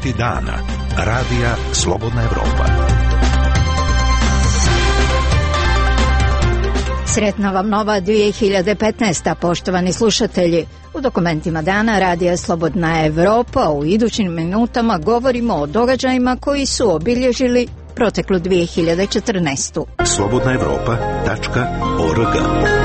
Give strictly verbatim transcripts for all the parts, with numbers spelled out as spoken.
Vijesti dana. Radija Slobodna Evropa. Sretna vam nova dvije hiljade petnaesta. Poštovani slušatelji. U dokumentima dana Radija Slobodna Evropa u idućim minutama govorimo o događajima koji su obilježili proteklu dvije hiljade četrnaestu. slobodna evropa tačka org.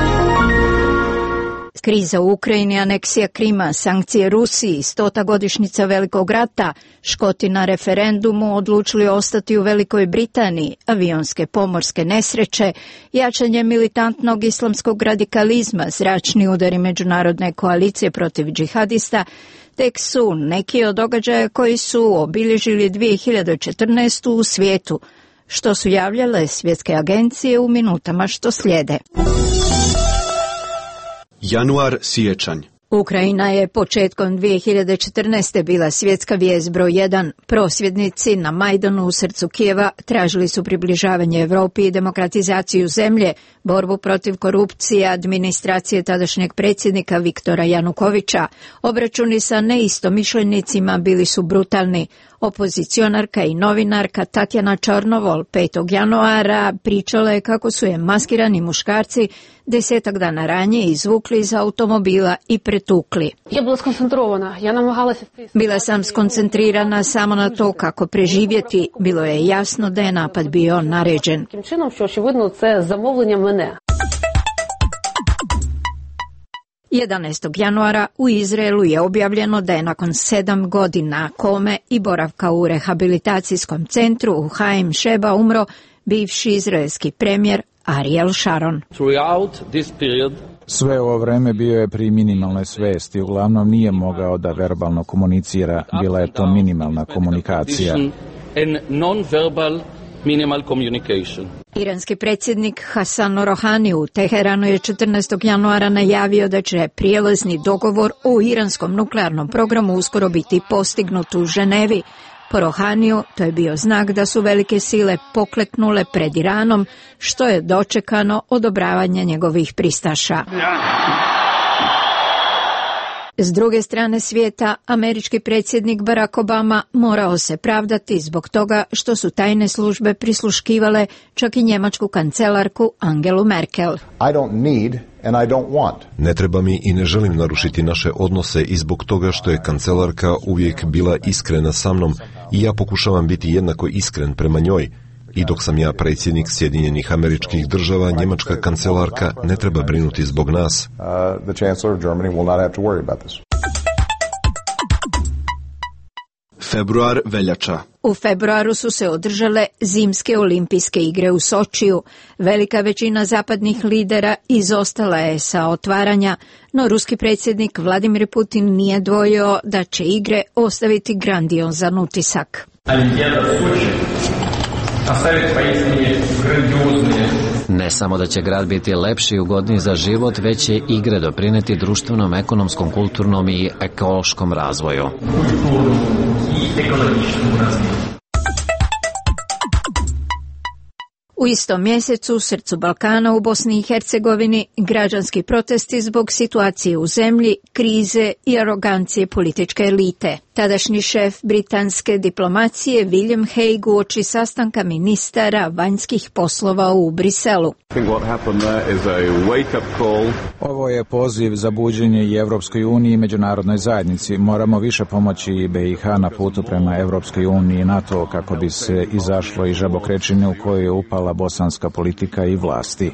Kriza u Ukrajini, aneksija Krima, sankcije Rusiji, stota godišnjica Velikog rata, Škoti na referendumu odlučili ostati u Velikoj Britaniji, avionske pomorske nesreće, jačanje militantnog islamskog radikalizma, zračni udari međunarodne koalicije protiv džihadista, tek su neki od događaja koji su obilježili dvije hiljade četrnaestu. u svijetu, što su javljale svjetske agencije u minutama što slijede. Januar, siječanj. Ukrajina je početkom dvije hiljade četrnaeste. bila svjetska vijest broj jedan. Prosvjednici na Majdanu u srcu Kijeva tražili su približavanje Europi i demokratizaciju zemlje, borbu protiv korupcije, administracije tadašnjeg predsjednika Viktora Janukovića. Obračuni sa neistomišljenicima bili su brutalni. Opozicionarka i novinarka Tatjana Čornovol petog januara pričala je kako su je maskirani muškarci desetak dana ranije izvukli iz automobila i pretukli. Bila sam skoncentrirana samo na to kako preživjeti. Bilo je jasno da je napad bio naređen. jedanaestog januara u Izraelu je objavljeno da je nakon sedam godina kome i boravka u rehabilitacijskom centru u Haim Sheba umro bivši izraelski premijer Ariel Sharon. Sve ovo vreme bio je pri minimalnoj svesti, uglavnom nije mogao da verbalno komunicira, bila je to minimalna komunikacija. Minimal communication. Iranski predsjednik Hasan Rohani u Teheranu je četrnaestog januara najavio da će prijelazni dogovor o iranskom nuklearnom programu uskoro biti postignut u Ženevi. Po Rohaniju to je bio znak da su velike sile pokleknule pred Iranom, što je dočekano odobravanje njegovih pristaša. S druge strane svijeta, američki predsjednik Barack Obama morao se pravdati zbog toga što su tajne službe prisluškivale čak i njemačku kancelarku Angelu Merkel. I don't need and I don't want. Ne treba mi i ne želim narušiti naše odnose i zbog toga što je kancelarka uvijek bila iskrena sa mnom i ja pokušavam biti jednako iskren prema njoj. I dok sam ja predsjednik Sjedinjenih Američkih Država, njemačka kancelarka ne treba brinuti zbog nas. Februar, veljača. U februaru su se održale zimske olimpijske igre u Sočiju. Velika većina zapadnih lidera izostala je sa otvaranja, no ruski predsjednik Vladimir Putin nije dvojio da će igre ostaviti grandiozan utisak. Ne samo da će grad biti lepši i ugodniji za život, već će igre doprineti društvenom, ekonomskom, kulturnom i ekološkom razvoju. U istom mjesecu u srcu Balkana u Bosni i Hercegovini građanski protesti zbog situacije u zemlji, krize i arogancije političke elite. Tadašnji šef britanske diplomacije William Hague uoči sastanka ministara vanjskih poslova u Briselu. Ovo je poziv za buđenje i Evropskoj uniji i međunarodnoj zajednici. Moramo više pomoći B i H na putu prema Evropskoj uniji i NATO kako bi se izašlo iz žabokrečine u kojoj je upala bosanska politika i vlasti.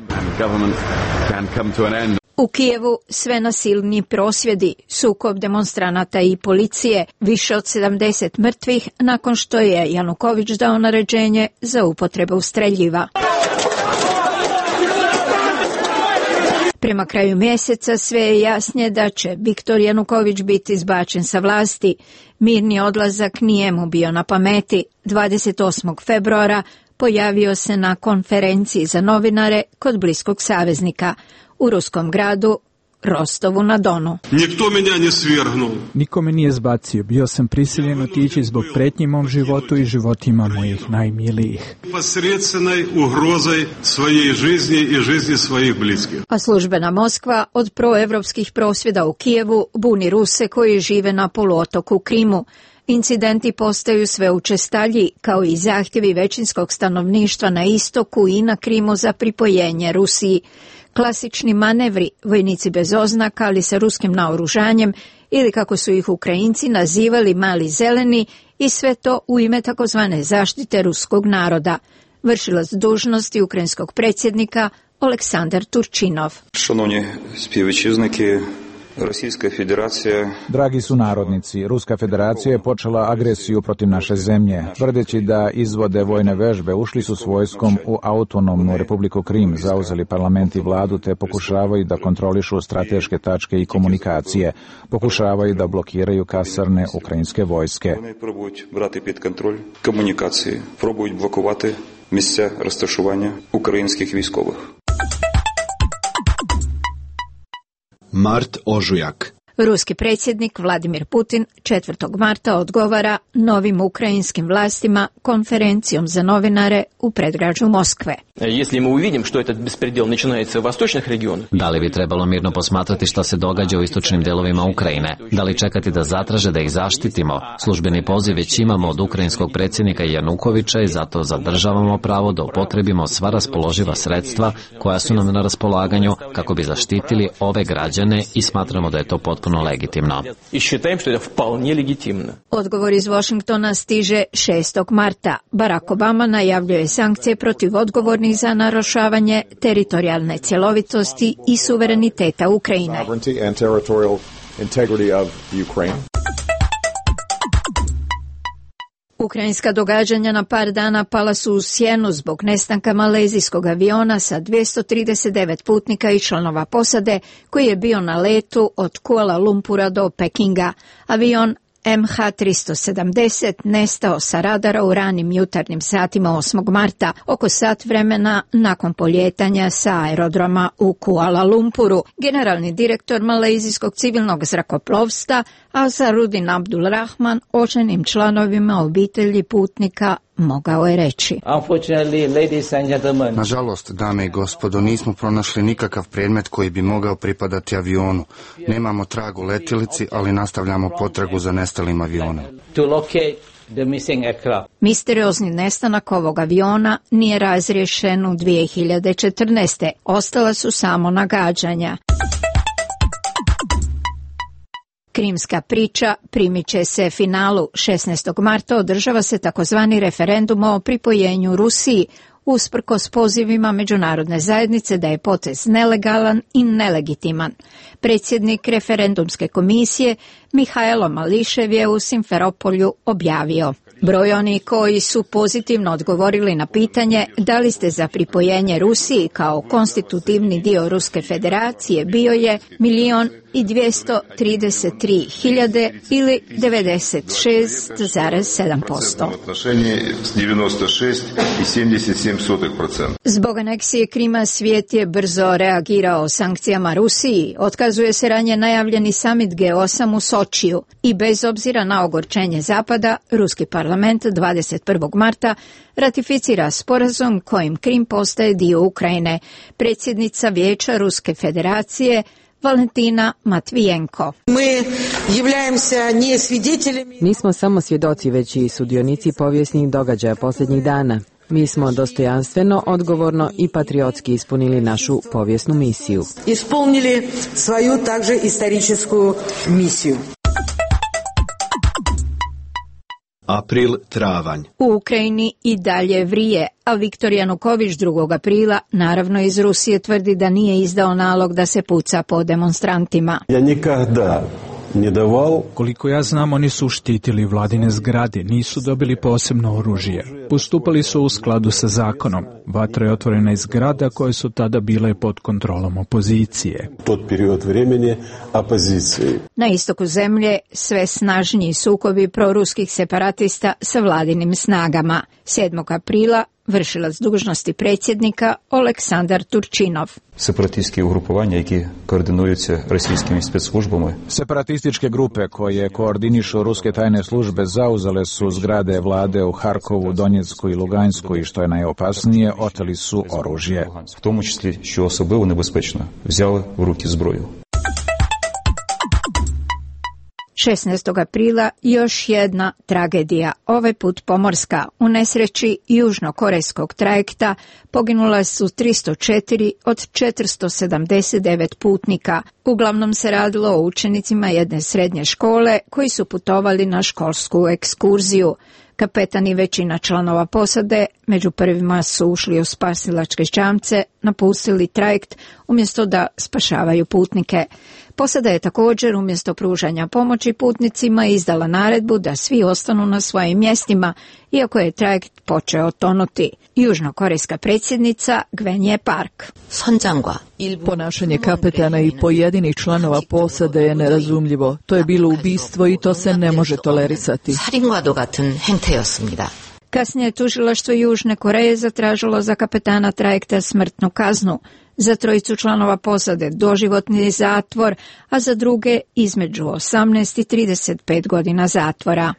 U Kijevu sve nasilniji prosvjedi, sukob demonstranata i policije, više od sedamdeset mrtvih nakon što je Januković dao naređenje za upotrebu streljiva. Prema kraju mjeseca sve je jasnije da će Viktor Januković biti izbačen sa vlasti. Mirni odlazak nije mu bio na pameti. dvadeset osmog februara pojavio se na konferenciji za novinare kod bliskog saveznika u ruskom gradu Rostovu na Donu. Nikto menja ne svirgnul. Niko me nije zbacio. Bio sam prisiljen otići zbog pretnji mom životu i životima mojih najmilijih. Посредственной угрозой своей жизни и жизни своих близких. A službena Moskva od proevropskih prosvjeda u Kijevu buni Ruse koji žive na poluotoku Krimu. Incidenti postaju sve učestalji, kao i zahtjevi većinskog stanovništva na istoku i na Krimu za pripojenje Rusiji. Klasični manevri, vojnici bez oznaka, ali sa ruskim naoružanjem, ili kako su ih Ukrajinci nazivali mali zeleni, i sve to u ime takozvane zaštite ruskog naroda. Vršilac dužnosti ukrajinskog predsjednika Oleksandar Turčinov. Шановні співвітчизники, Російська Федерація... Dragi su narodnici, Ruska federacija je počela agresiju protiv naše zemlje. Tvrdeći da izvode vojne vežbe, ušli su s vojskom u autonomnu Republiku Krim, zauzeli parlament i vladu te pokušavaju da kontrolišu strateške tačke i komunikacije. Pokušavaju da blokiraju kasarne ukrajinske vojske. Вони пробують брати під контроль комунікації, пробують блокувати місця розташування українських військових. Mart ožujak. Ruski predsjednik Vladimir Putin četvrtog marta odgovara novim ukrajinskim vlastima konferencijom za novinare u predgrađu Moskve. Da li bi trebalo mirno posmatrati što se događa u istočnim delovima Ukrajine? Da li čekati da zatraže da ih zaštitimo? Službeni poziv već imamo od ukrajinskog predsjednika Janukovića i zato zadržavamo pravo da upotrebimo sva raspoloživa sredstva koja su nam na raspolaganju kako bi zaštitili ove građane i smatramo da je to potpuno legitimno. Odgovor iz Washingtona stiže šestog marta. Barack Obama najavljuje sankcije protiv odgovornih za narušavanje teritorijalne cjelovitosti i suvereniteta Ukrajine. Ukrajinska događanja na par dana pala su u sjenu zbog nestanka malezijskog aviona sa dvjesto trideset devet putnika i članova posade koji je bio na letu od Kuala Lumpura do Pekinga. Avion M H tristo sedamdeset nestao sa radara u ranim jutarnjim satima osmog marta, oko sat vremena nakon poljetanja sa aerodroma u Kuala Lumpuru. Generalni direktor malezijskog civilnog zrakoplovstva Azarudin Abdul Rahman očajnim članovima obitelji putnika mogao je reći: Nažalost, dame i gospodo, nismo pronašli nikakav predmet koji bi mogao pripadati avionu. Nemamo tragu letjelici, ali nastavljamo potragu za nestalim avionom. Misteriozni nestanak ovog aviona nije razriješen u dvije hiljade četrnaeste. Ostala su samo nagađanja. Krimska priča primit će se finalu. šesnaestog marta održava se takozvani referendum o pripojenju Rusiji, usprkos pozivima međunarodne zajednice da je potez nelegalan i nelegitiman. Predsjednik referendumske komisije Mihajlo Mališev je u Simferopolju objavio: broj onih koji su pozitivno odgovorili na pitanje da li ste za pripojenje Rusiji kao konstitutivni dio Ruske federacije bio je milion i dvjesto trideset tri hiljade ili devedeset šest zarez sedam posto. Zbog aneksije Krima svijet je brzo reagirao sankcijama Rusiji. Otkazuje se ranije najavljeni summit G osam u Sočiju i bez obzira na ogorčenje Zapada, Ruski parlament dvadeset prvog marta ratificira sporazum kojim Krim postaje dio Ukrajine. Predsjednica Vijeća Ruske federacije Valentina Matvijenko: Nismo samo svjedoci, već i sudionici povijesnih događaja posljednjih dana. Mi smo dostojanstveno, odgovorno i patriotski ispunili našu povijesnu misiju. Ispunili svoju takže istoričku misiju. April, travanj. U Ukrajini i dalje vrije, a Viktor Januković drugog aprila naravno iz Rusije tvrdi da nije izdao nalog da se puca po demonstrantima. Ja nikada ne davao. Koliko ja znam, oni su štitili vladine zgrade, nisu dobili posebno oružje. Postupali su u skladu sa zakonom. Vatra je otvorena iz zgrada koje su tada bile pod kontrolom opozicije. Tod period vremena opozicije. Na istoku zemlje sve snažniji sukobi proruskih separatista sa vladinim snagama. sedmog aprila vršilac dužnosti predsjednika Oleksandar Turčinov. Separatistські угрупування, які координуються російськими спецслужбами. Separatističke grupe koje koordinišu ruske tajne službe zauzele su zgrade vlade u Harkovu, Donjecku i Lugansku i što je najopasnije, oteli su oružje. В тому числі, що особливо небезпечно, взяли в руки зброю. šesnaestog aprila još jedna tragedija, ovaj put pomorska. U nesreći južnokorejskog trajekta poginula su tristo četiri od četiristo sedamdeset devet putnika. Uglavnom se radilo o učenicima jedne srednje škole koji su putovali na školsku ekskurziju. Kapetan i većina članova posade među prvima su ušli u spasilačke čamce, napustili trajekt umjesto da spašavaju putnike. Posada je također umjesto pružanja pomoći putnicima izdala naredbu da svi ostanu na svojim mjestima, iako je trajekt počeo tonuti. Južnokorejska predsjednica Gwen Park. Ponašanje kapetana i pojedinih članova posade je nerazumljivo. To je bilo ubistvo i to se ne može tolerisati. Kasnije je tužilaštvo Južne Koreje zatražilo za kapetana trajekta smrtnu kaznu. Za trojicu članova posade doživotni zatvor, a za druge između osamnaest i trideset pet godina zatvora.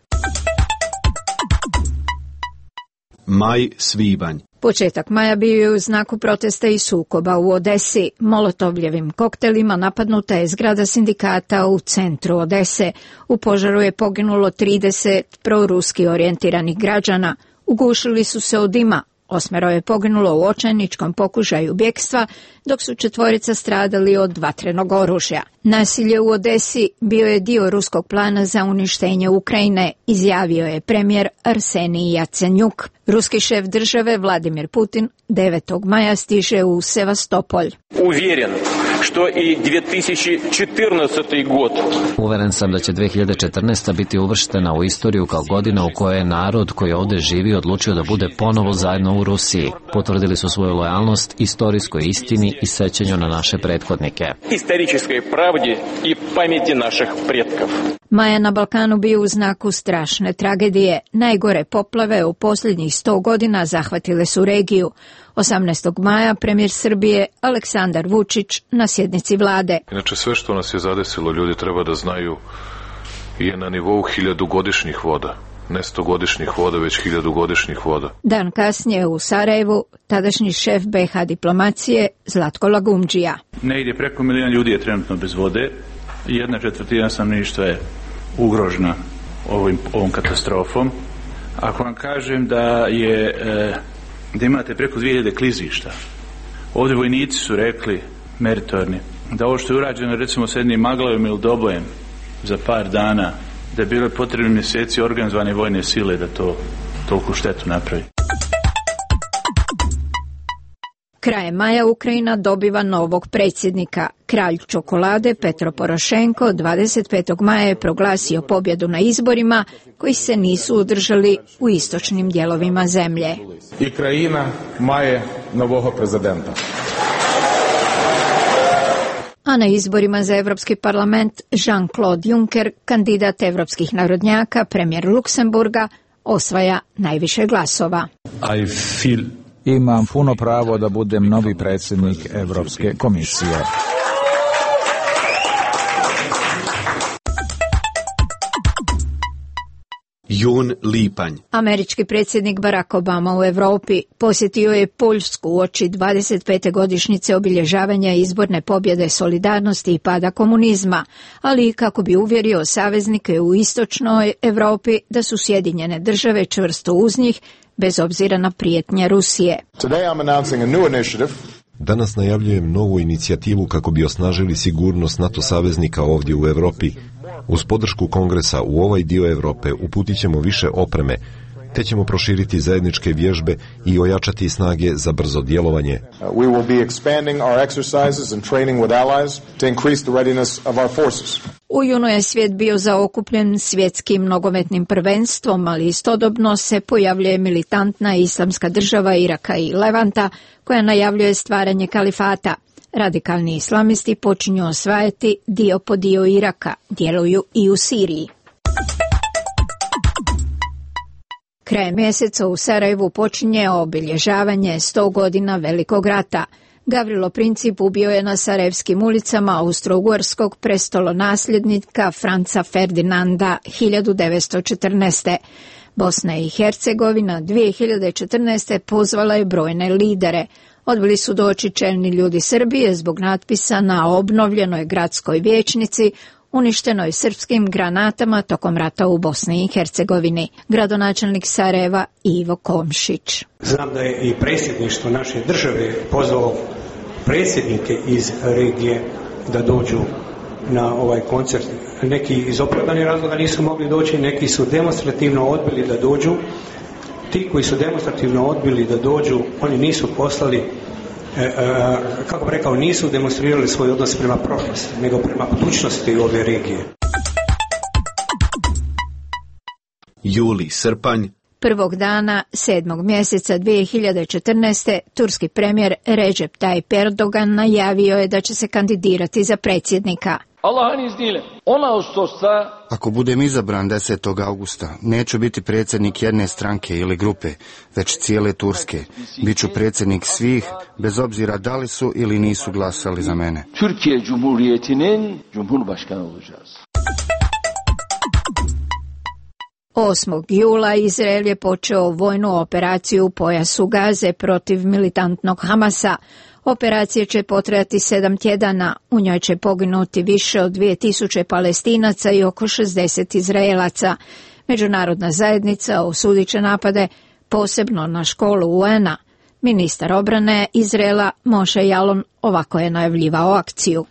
Maj, svibanj. Početak maja bio je u znaku protesta i sukoba u Odesi. Molotovljevim koktelima napadnuta je zgrada sindikata u centru Odese. U požaru je poginulo trideset proruski orijentiranih građana. Ugušili su se od dima. Osmero je poginulo u očajničkom pokušaju bjegstva, dok su četvorica stradali od vatrenog oružja. Nasilje u Odesi bio je dio ruskog plana za uništenje Ukrajine, izjavio je premijer Arsenij Jacenjuk. Ruski šef države Vladimir Putin devetog maja stiže u Sevastopolj. Uvjeren što i dvije tisuće četrnaesti. god. Uveren sam da će dvije hiljade četrnaesta. biti uvrštena u istoriju kao godina u kojoj je narod koji ovdje živi odlučio da bude ponovo zajedno u Rusiji. Potvrdili su svoju lojalnost istorijskoj istini i sećanju na naše prethodnike. Istorijskoj pravdi i pameti naših pretkov. Maja na Balkanu bio u znaku strašne tragedije. Najgore poplave u posljednjih sto godina zahvatile su regiju. osamnaestog maja premijer Srbije Aleksandar Vučić na sjednici vlade. Inače, sve što nas je zadesilo, ljudi treba da znaju, je na nivou hiljadugodišnjih voda. Ne stogodišnjih voda, već hiljadugodišnjih voda. Dan kasnije u Sarajevu tadašnji šef be ha diplomacije Zlatko Lagumdžija. Negdje preko milijon ljudi je trenutno bez vode. Jedna četvrtina stanovništva je ugrožena ovim, ovom katastrofom. Ako vam kažem da je e, da imate preko dvije hiljade klizišta, ovdje vojnici su rekli, meritorni, da ovo što je urađeno recimo s jednim Maglavim ili Dobojem za par dana, da je bilo potrebni mjeseci organizovane vojne sile da to toliku štetu napravi. Krajem maja Ukrajina dobiva novog predsjednika. Kralj čokolade Petro Porošenko dvadeset petog maja je proglasio pobjedu na izborima koji se nisu održali u istočnim dijelovima zemlje. I krajina maje novog prezidenta. A na izborima za Europski parlament Jean-Claude Juncker, kandidat evropskih narodnjaka, premijer Luksemburga, osvaja najviše glasova. I feel... Imam puno pravo da budem novi predsjednik Europske komisije. Jun, lipanj. Američki predsjednik Barack Obama u Europi posjetio je Poljsku uoči dvadeset pete godišnjice obilježavanja izborne pobjede solidarnosti i pada komunizma, ali i kako bi uvjerio saveznike u istočnoj Europi da su Sjedinjene države čvrsto uz njih, bez obzira na prijetnje Rusije. Danas najavljujem novu inicijativu kako bi osnažili sigurnost NATO saveznika ovdje u Europi. Uz podršku Kongresa u ovaj dio Europe uputit ćemo više opreme, te ćemo proširiti zajedničke vježbe i ojačati snage za brzo djelovanje. We will be expanding our exercises and training with allies to increase the readiness of our forces. U junu je svijet bio zaokupljen svjetskim nogometnim prvenstvom, ali istodobno se pojavljuje militantna islamska država Iraka i Levanta koja najavljuje stvaranje kalifata. Radikalni islamisti počinju osvajati dio po dio Iraka, djeluju i u Siriji. Krajem mjeseca u Sarajevu počinje obilježavanje sto godina Velikog rata. Gavrilo Princip ubio je na sarajevskim ulicama austro-ugarskog prestolonasljednika Franca Ferdinanda hiljadu devetsto četrnaeste. Bosna i Hercegovina dvije hiljade četrnaeste. pozvala je brojne lidere. Odbili su doći čelni ljudi Srbije zbog natpisa na obnovljenoj gradskoj vijećnici uništenoj srpskim granatama tokom rata u Bosni i Hercegovini. Gradonačelnik Sarajeva Ivo Komšić. Znam da je i predsjedništvo naše države pozvalo predsjednike iz regije da dođu na ovaj koncert. Neki iz opravdanih razloga nisu mogli doći, neki su demonstrativno odbili da dođu. Ti koji su demonstrativno odbili da dođu, oni nisu poslali, e, e, kako bih rekao, nisu demonstrirali svoj odnos prema prošlosti, nego prema budućnosti ove regije. Juli, srpanj. Prvog dana sedmog mjeseca dvije hiljade četrnaeste. turski premijer Recep Tayyip Erdogan najavio je da će se kandidirati za predsjednika. Allah'ın izniyle on Ağustos'ta Ako budem izabran desetog augusta, neću biti predsjednik jedne stranke ili grupe, već cijele Turske. Biću predsjednik svih, bez obzira da li su ili nisu glasali za mene. Türkiye Cumhuriyeti'nin Cumhurbaşkanı olacağız. osmog jula Izrael je počeo vojnu operaciju u pojasu Gaze protiv militantnog Hamasa. Operacija će potrajati sedam tjedana. U njoj će poginuti više od dvije tisuće Palestinaca i oko šezdeset Izraelaca. Međunarodna zajednica osudit će napade, posebno na školu U N-a. Ministar obrane Izraela Moshe Yaalon ovako je najavljivao akciju.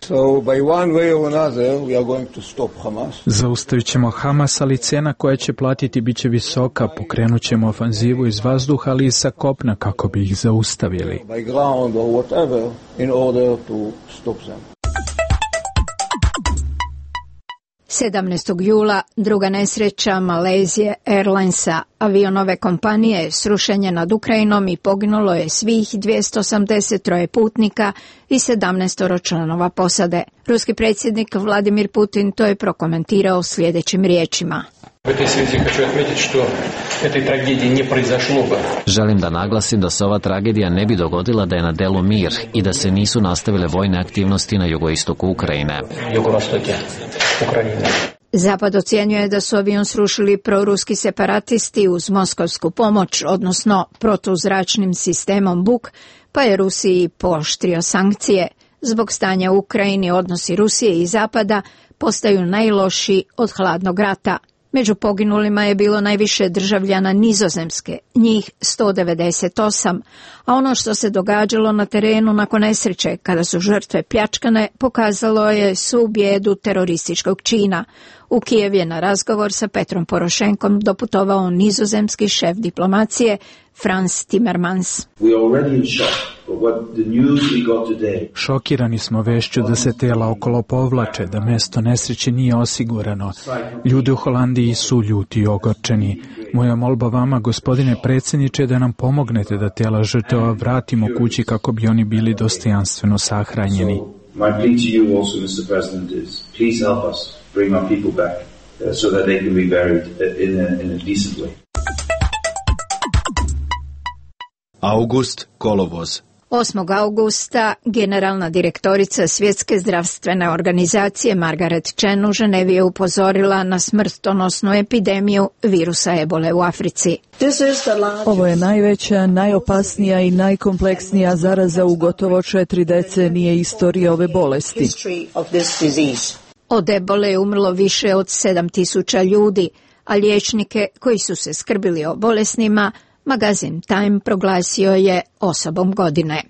Zaustavit ćemo Hamas, ali cena koja će platiti bit će visoka. Pokrenut ćemo ofanzivu iz vazduha, ali i sa kopna kako bi ih zaustavili. sedamnaestog jula druga nesreća Malaysia Airlinesa, avionove kompanije, srušenje nad Ukrajinom i poginulo je svih dvjesto osamdeset tri putnika i sedamnaest članova posade. Ruski predsjednik Vladimir Putin to je prokomentirao sljedećim riječima. Želim da naglasim da se ova tragedija ne bi dogodila da je na delu mir i da se nisu nastavile vojne aktivnosti na jugoistoku Ukrajine. Zapad ocjenjuje da su avion srušili proruski separatisti uz moskovsku pomoć, odnosno protuzračnim sistemom Buk, pa je Rusiji pooštrio sankcije. Zbog stanja u Ukrajini odnosi Rusije i Zapada postaju najlošiji od hladnog rata. Među poginulima je bilo najviše državljana Nizozemske, njih sto devedeset osam, a ono što se događalo na terenu nakon nesreće, kada su žrtve pljačkane, pokazalo je svu bijedu terorističkog čina. U Kijev je na razgovor sa Petrom Porošenkom doputovao nizozemski šef diplomacije Frans Timmermans. Šokirani smo vešću da se tela okolo povlače, da mjesto nesreće nije osigurano. Ljudi u Holandiji su ljuti i ogorčeni. Moja molba vama, gospodine predsjedniče, da nam pomognete da tela žrtava vratimo kući kako bi oni bili dostojanstveno sahranjeni. Bring our people back uh, so that they can be buried in a, in a decent way. August, kolovoz. osmog augusta generalna direktorica Svjetske zdravstvene organizacije Margaret Chan u Ženevi je upozorila na smrtonosnu epidemiju virusa ebole u Africi. Ovo je najveća, najopasnija i najkompleksnija zaraza u gotovo četiri decenije istorije ove bolesti. Od ebole je umrlo više od sedam tisuća ljudi, a liječnike koji su se skrbili o bolesnima magazin Time proglasio je osobom godine.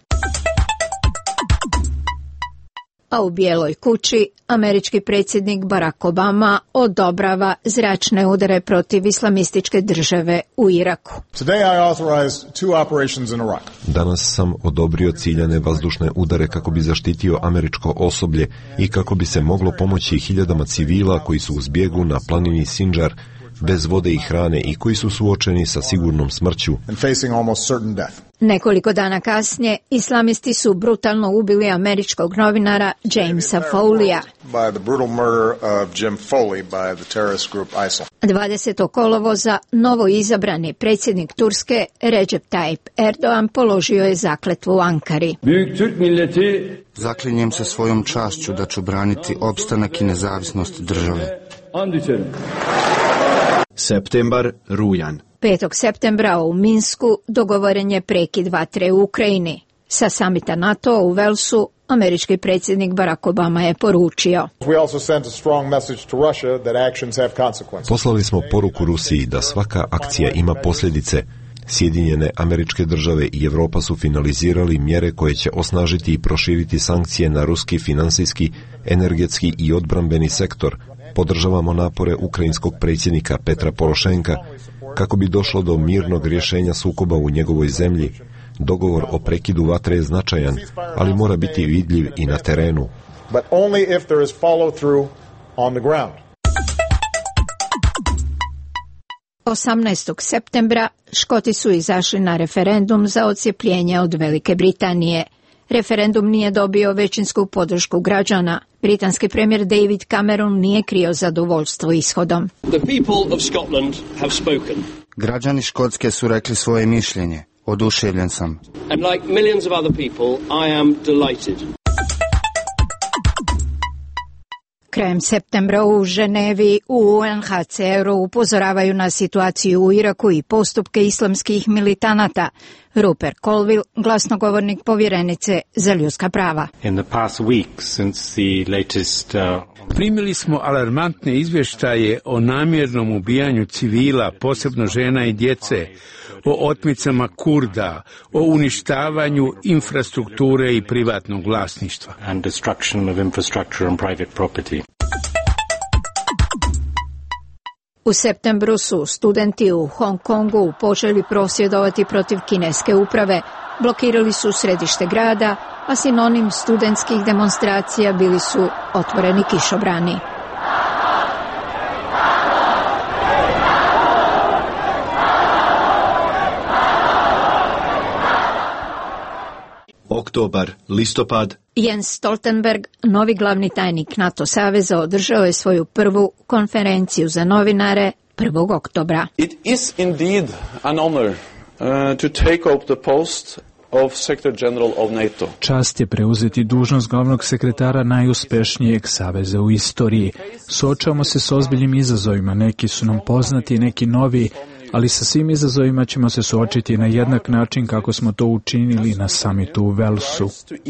A u Bijeloj kući američki predsjednik Barack Obama odobrava zračne udare protiv islamističke države u Iraku. Danas sam odobrio ciljane vazdušne udare kako bi zaštitio američko osoblje i kako bi se moglo pomoći hiljadama civila koji su u zbjegu na planini Sinjar bez vode i hrane i koji su suočeni sa sigurnom smrću. Nekoliko dana kasnije islamisti su brutalno ubili američkog novinara Jamesa Foleyja. dvadesetog kolovoza novo izabrani predsjednik Turske Recep Tayyip Erdogan položio je zakletvu u Ankari. Zaklinjem se svojom čašću da ću braniti opstanak i nezavisnost države. Septembar, rujan. petog septembra u Minsku dogovoren je prekid vatre u Ukrajini. Sa samita NATO u Velsu američki predsjednik Barack Obama je poručio. Poslali smo poruku Rusiji da svaka akcija ima posljedice. Sjedinjene Američke Države i Europa su finalizirali mjere koje će osnažiti i proširiti sankcije na ruski finansijski, energetski i odbrambeni sektor. Podržavamo napore ukrajinskog predsjednika Petra Porošenka kako bi došlo do mirnog rješenja sukoba u njegovoj zemlji. Dogovor o prekidu vatre je značajan, ali mora biti vidljiv i na terenu. osamnaestog septembra Škoti su izašli na referendum za odcjepljenje od Velike Britanije. Referendum nije dobio većinsku podršku građana. Britanski premijer David Cameron nije krio zadovoljstvo ishodom. Građani Škotske su rekli svoje mišljenje. Oduševljen sam. And like millions of other people, I am delighted. Krajem septembra u Ženevi u U N H C R-u upozoravaju na situaciju u Iraku i postupke islamskih militanata. Rupert Colville, glasnogovornik povjerenice za ljudska prava. In the past week, since the latest, uh... Primili smo alarmantne izvještaje o namjernom ubijanju civila, posebno žena i djece, o otmicama Kurda, o uništavanju infrastrukture i privatnog vlasništva. And destruction of infrastructure and private property. U septembru su studenti u Hong Kongu počeli prosvjedovati protiv kineske uprave. Blokirali su središte grada, a sinonim studentskih demonstracija bili su otvoreni kišobrani. Oktobar, listopad. Jens Stoltenberg, novi glavni tajnik NATO saveza, održao je svoju prvu konferenciju za novinare prvog oktobra. It is indeed an honor uh, to take up the post of Secretary General of NATO. Čast je preuzeti dužnost glavnog sekretara najuspešnijeg saveza u istoriji. Suočavamo se s ozbiljnim izazovima, neki su nam poznati, neki novi, ali sa svim izazovima ćemo se suočiti na jednak način kako smo to učinili na samitu u Walesu.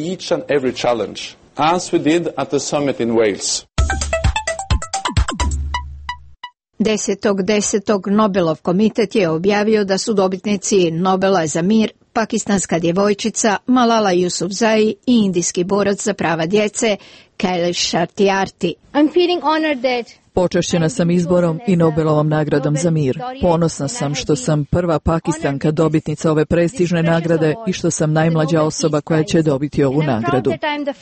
desetog desetog Nobelov komitet je objavio da su dobitnici Nobela za mir pakistanska djevojčica Malala Yousafzai i indijski borac za prava djece Kailash Satyarthi. I'm feeling honored that Počašćena sam izborom i Nobelovom nagradom za mir. Ponosna sam što sam prva Pakistanka dobitnica ove prestižne nagrade i što sam najmlađa osoba koja će dobiti ovu nagradu.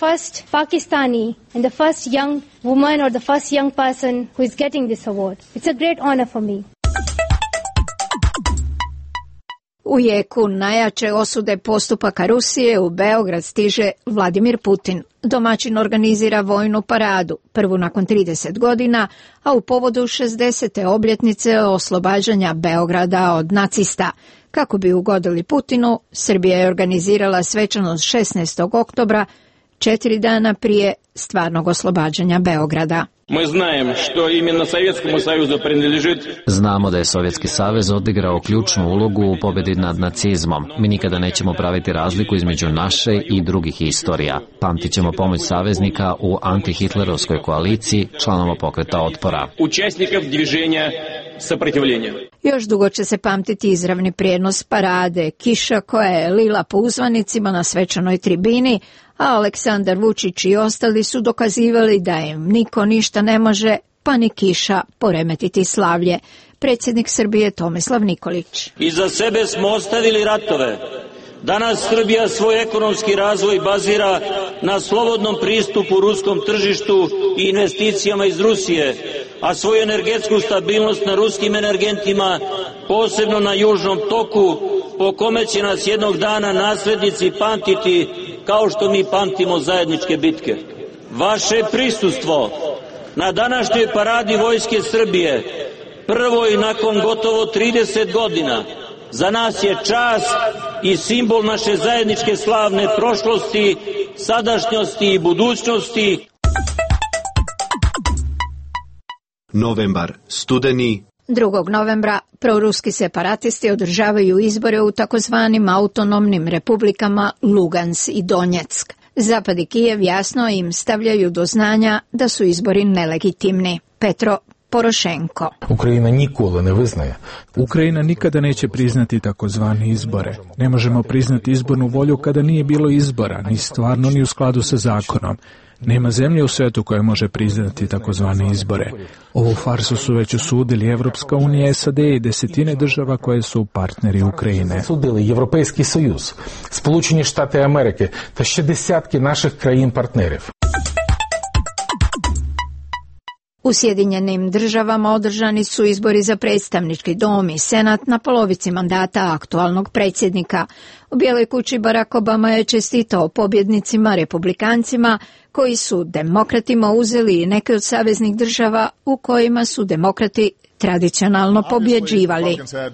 U jeku najjače osude postupaka Rusije u Beograd stiže Vladimir Putin. Domaćin organizira vojnu paradu, prvu nakon trideset godina, a u povodu šezdesete obljetnice oslobađanja Beograda od nacista. Kako bi ugodili Putinu, Srbija je organizirala svečanost šesnaestog oktobra, četiri dana prije stvarnog oslobađanja Beograda. Мы знаем, что именно Советскому Союзу принадлежит. Znamo da je Sovjetski savez odigrao ključnu ulogu u pobjedi nad nacizmom. Mi nikada nećemo praviti razliku između naše i drugih istorija. Pamtit ćemo pomoć saveznika u antihitlerovskoj koaliciji, članova pokreta otpora. Участников движения сопротивления. Još dugo će se pamtiti izravni prijenos parade, kiša koja je lila po uzvanicima na svečanoj tribini, a Aleksandar Vučić i ostali su dokazivali da im niko ništa ne može, pa ni kiša, poremetiti slavlje. Predsjednik Srbije Tomislav Nikolić. Iza sebe smo ostavili ratove. Danas Srbija svoj ekonomski razvoj bazira na slobodnom pristupu ruskom tržištu i investicijama iz Rusije, a svoju energetsku stabilnost na ruskim energentima, posebno na južnom toku, po kome će nas jednog dana naslednici pamtiti kao što mi pamtimo zajedničke bitke. Vaše prisustvo na današnjoj paradi Vojske Srbije, prvoj nakon gotovo trideset godina, za nas je čast i simbol naše zajedničke slavne prošlosti, sadašnjosti i budućnosti. Novembar, studeni. drugog novembra proruski separatisti održavaju izbore u takozvanim autonomnim republikama Lugans i Donjeck. Zapad i Kijev jasno im stavljaju do znanja da su izbori nelegitimni. Petro Porošenko. Ukrajina nikoli ne vyznaje. Ukrajina nikada neće priznati takozvane izbore. Ne možemo priznati izbornu volju kada nije bilo izbora, ni stvarno ni u skladu sa zakonom. Nema zemlje u svetu koja može priznati takozvane izbore. Ovu farsu su već osudili Evropska unija, S A D i desetine država koje su partneri Ukrajine. Судили Європейський Союз, Сполучені Штати Америки та ще десятки наших країн-партнерів. U Sjedinjenim državama održani su izbori za predstavnički dom i senat na polovici mandata aktualnog predsjednika. U Bijeloj kući Barack Obama je čestitao pobjednicima republikancima koji su demokratima uzeli neke od saveznih država u kojima su demokrati tradicionalno pobjeđivali.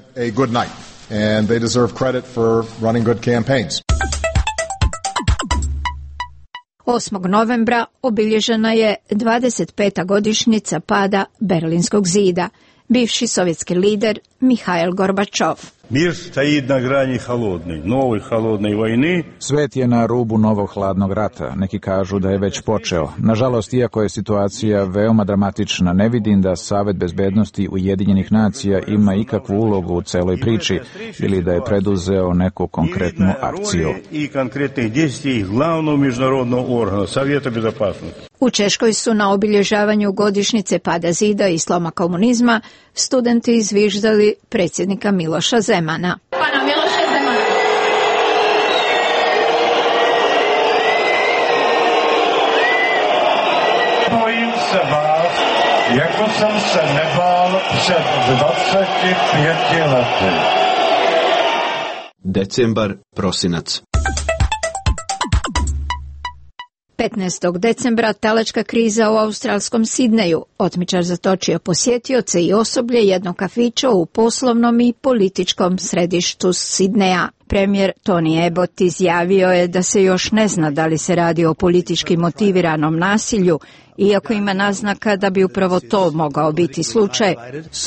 osmog novembra obilježena je dvadeset peta godišnjica pada Berlinskog zida. Bivši sovjetski lider Mihail Gorbačov. Mir stoji na grani холодной, novoj холодной vojni. Svet je na rubu novog hladnog rata. Neki kažu da je već počeo. Nažalost, iako je situacija veoma dramatična, ne vidim da Savet bezbednosti Ujedinjenih nacija ima ikakvu ulogu u celoj priči ili da je preduzeo neku konkretnu akciju. I konkretnih действий glavnog međunarodnog organa Savjeta bezopasnosti. U Češkoj su na obilježavanju godišnjice pada zida i sloma komunizma studenti izviždali predsjednika Miloša Zemana. Pana Miloša Zemana. Bojím se vás, jako sam se nebál před dvacet pěti lety. Decembar, prosinac. petnaestog decembra talačka kriza u australskom Sidneju. Otmičar zatočio posjetioce i osoblje jednog kafića u poslovnom i političkom središtu Sidneja. Premijer Tony Abbott izjavio je da se još ne zna da li se radi o politički motiviranom nasilju, iako ima naznaka da bi upravo to mogao biti slučaj.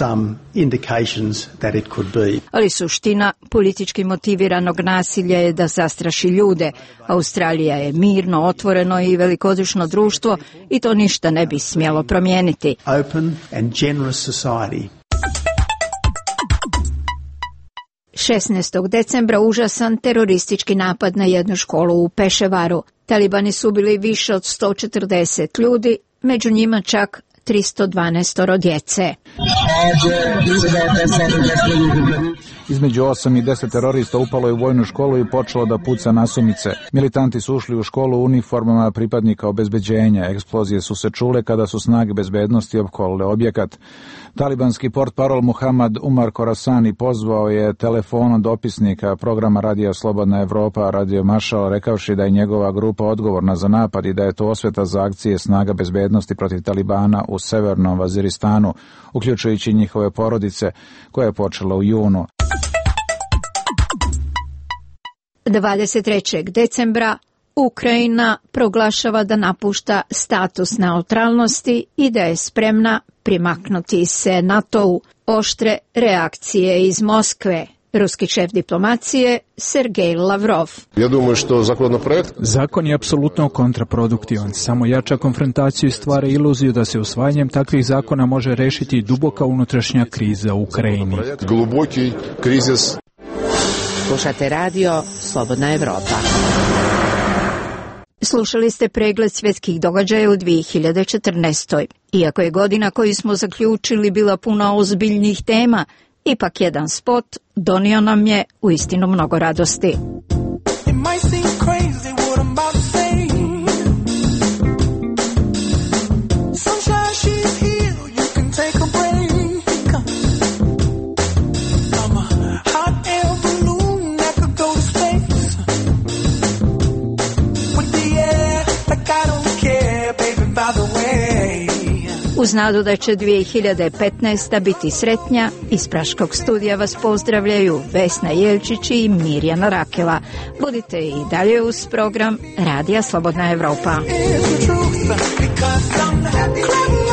Ali suština politički motiviranog nasilja je da zastraši ljude. Australija je mirno, otvoreno i velikodušno društvo i to ništa ne bi smjelo promijeniti. šesnaestog decembra užasan teroristički napad na jednu školu u Peševaru. Talibani su ubili više od sto četrdeset ljudi, među njima čak tristo dvanaest djece. Između osam i deset terorista upalo je u vojnu školu i počelo da puca nasumice. Militanti su ušli u školu u uniformama pripadnika obezbeđenja. Eksplozije su se čule kada su snage bezbednosti opkolile objekat. Talibanski portparol Muhammad Umar Khorasani pozvao je telefonom dopisnika programa Radija Slobodna Evropa, Radio Maršal, rekavši da je njegova grupa odgovorna za napad i da je to osveta za akcije snaga bezbednosti protiv Talibana u severnom Vaziristanu, uključujući njihove porodice, koja je počela u junu. dvadeset trećeg decembra Ukrajina proglašava da napušta status neutralnosti i da je spremna primaknuti se NATO-u. Oštre reakcije iz Moskve. Ruski šef diplomacije Sergej Lavrov. Ja думаю, što законопроект... Zakon je apsolutno kontraproduktivan. Samo jača konfrontaciju i stvara iluziju da se usvajanjem takvih zakona može rešiti duboka unutrašnja kriza u Ukrajini. Globoki krizis. Slušate radio Slobodna Evropa. Slušali ste pregled svjetskih događaja u dvije hiljade četrnaestoj. Iako je godina koju smo zaključili bila puna ozbiljnih tema, ipak jedan spot donio nam je uistinu mnogo radosti. Uz nadu da će dvije hiljade petnaesta. biti sretnja, iz Praškog studija vas pozdravljaju Vesna Jelčić i Mirjana Rakela. Budite i dalje uz program Radija Slobodna Evropa.